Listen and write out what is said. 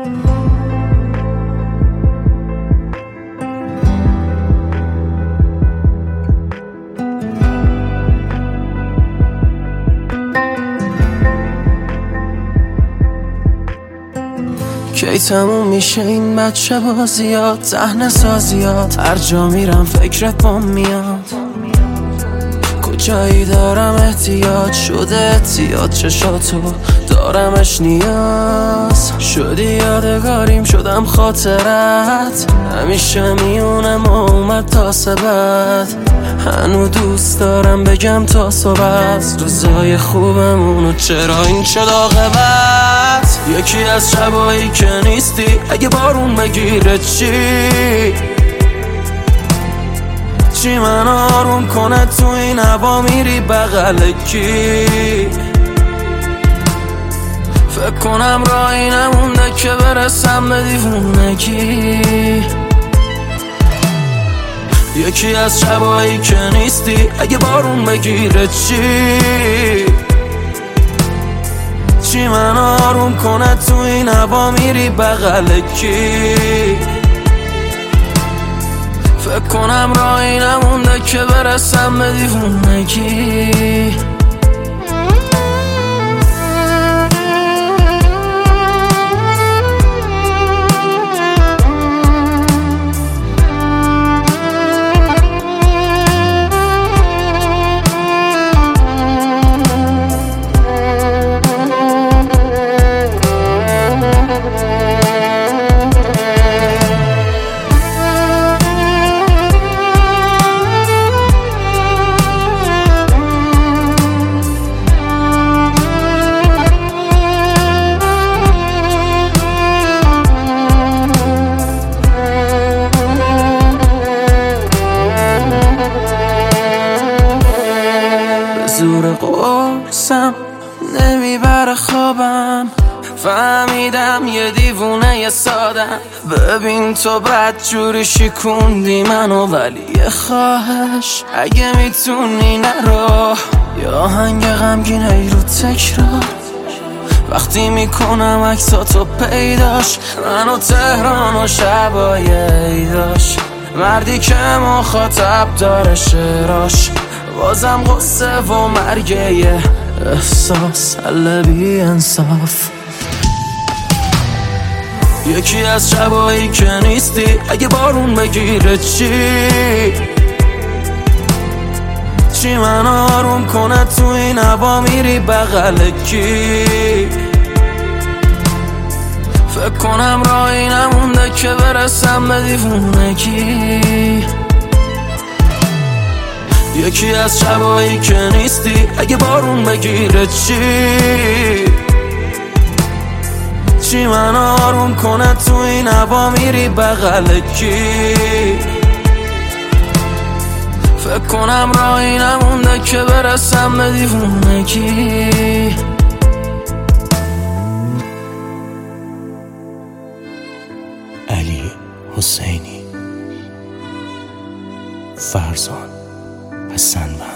کی تموم میشه این بچه بازیات، صحنه سازیات، هر جا میرم فکرت بام میاد. کجایی دارم احتیاج شده احتیاط، چشاتو دارمش نیاز. شدی یادگاریم شدم خاطرت، همیشه میونم اومد تا سبت. هنو دوست دارم بگم تا صبح روزای خوبمونو چرا این شد عاقبت. یکی از شبایی که نیستی اگه بارون بگیره چی من آروم کنه تو این هوا میری بغل کی؟ فکر کنم راهی نمونده که برسم به دیوونگی. یکی از شبایی که نیستی اگه بارون بگیره چی من آروم کنه تو این هوا میری بغل کی؟ فکر کنم راهی نمونده که برسم به دیوونگی. زور قرصم نمیبره خوابم، فهمیدم یه دیوونه سادم. ببین تو بدجوری شکوندی منو، ولی یه خواهش اگه میتونی نرو. یا آهنگ غمگین ای رو تکرار وقتی میکنم عکساتو پیداش. منو تهران و شبای عیداش، مردی که مخاطب داره شعراش. بازم قصه و مرگه احساس حل بی انصاف. یکی از شبایی که نیستی اگه بارون بگیره چی من آروم کنه تو این هوا میری بغل کی؟ فکر کنم راهی نمونده که برسم به دیوونگی. یکی از شبایی که نیستی اگه بارون بگیره چی من آروم کنه تو این هوا میری بغل کی؟ فکر کنم راهی نمونده که برسم به دیوونگی. علی حسینی، فرزان حسن